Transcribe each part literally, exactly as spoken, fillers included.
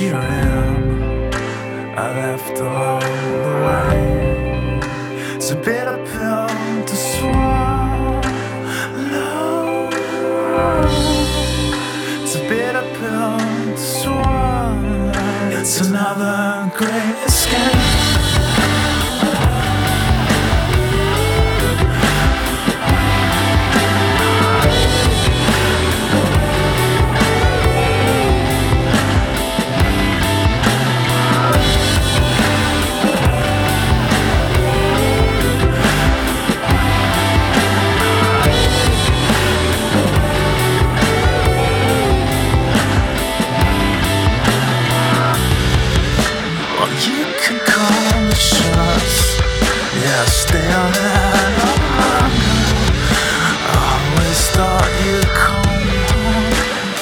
dream I left along the way. It's a bitter pill to swallow. It's a bitter pill to swallow. It's another great escape. Stay on that longer. I always thought you'd come home.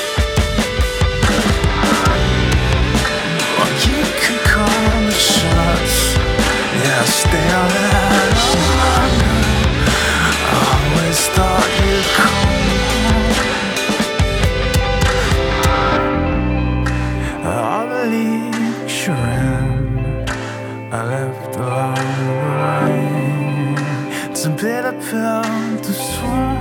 Well, you can call the shots. Yeah, stay on that longer. I always thought you'd come home. All the leagues you're in, I left along the way. It's a bitter pill to swallow.